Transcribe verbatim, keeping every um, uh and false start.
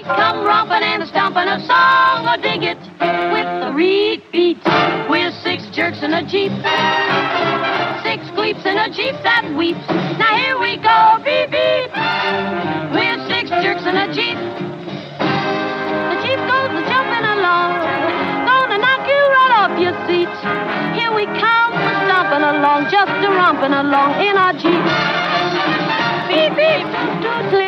come romping and stomping a song, or dig it with the reed beat. We're six jerks in a Jeep, six gleeps in a Jeep that weeps. Now here we go, beep, beep. We're six jerks in a Jeep. The Jeep goes jumping along, gonna knock you right off your seat. Here we come, stomping along, just a romping along in our Jeep. Beep, beep, toot,